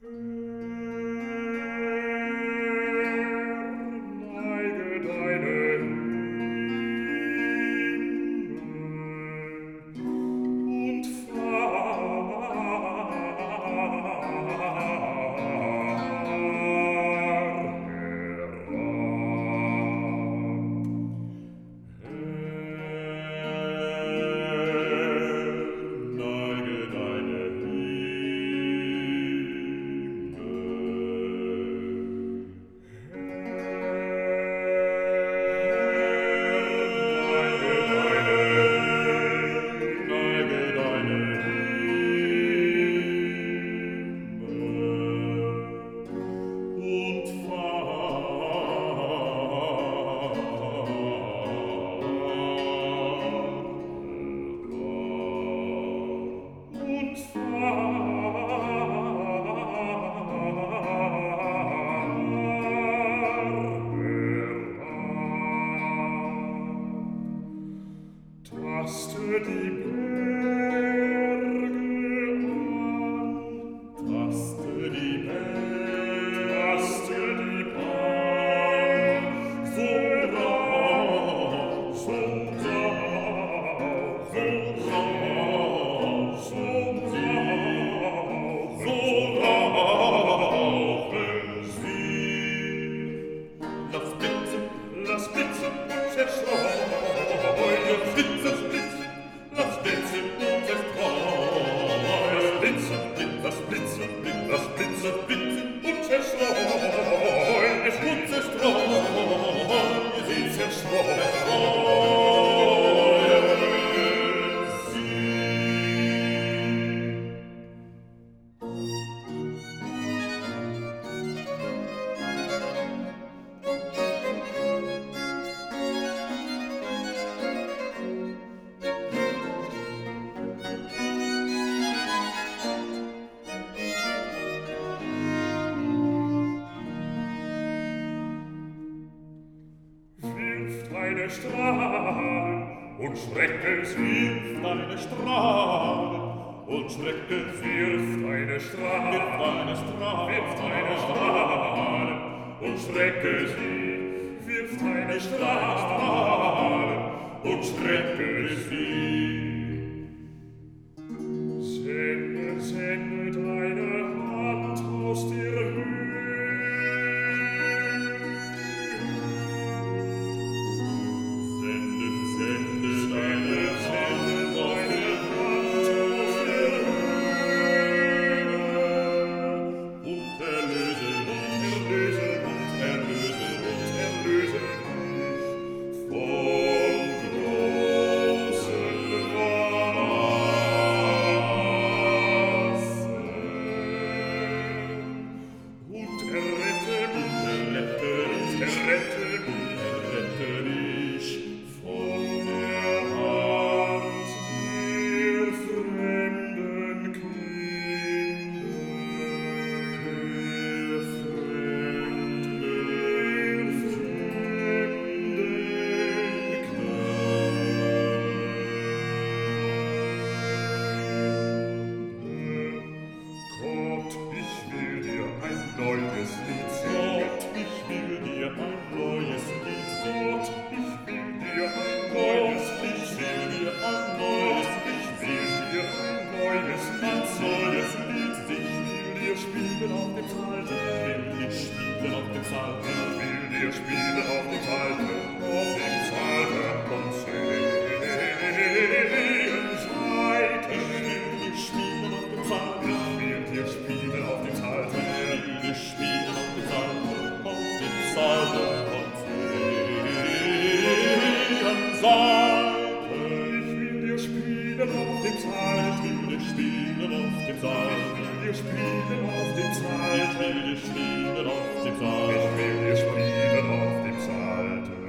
Taste die Berge an, taste die Berge, taste die Berge, so raus, so raus, so raus, so raus, so rauchen sie. Lass blitzen und zerstreuen, Blitze, Blitz, lass blitzen und zerstreuen. Lass blitzen und zerstreuen. Es gut zerstreuen, sie zerstreuen sie. Deine Strahlen und Schrecken wirft deine Strahlen und Schrecken wirft deine Strahlen, wirft deine Strahlen und Schrecken wirft deine Strahlen und Schrecken sie. Sende, sende deine Hand aus der Höhe. Ich will dir spielen auf dem Saal.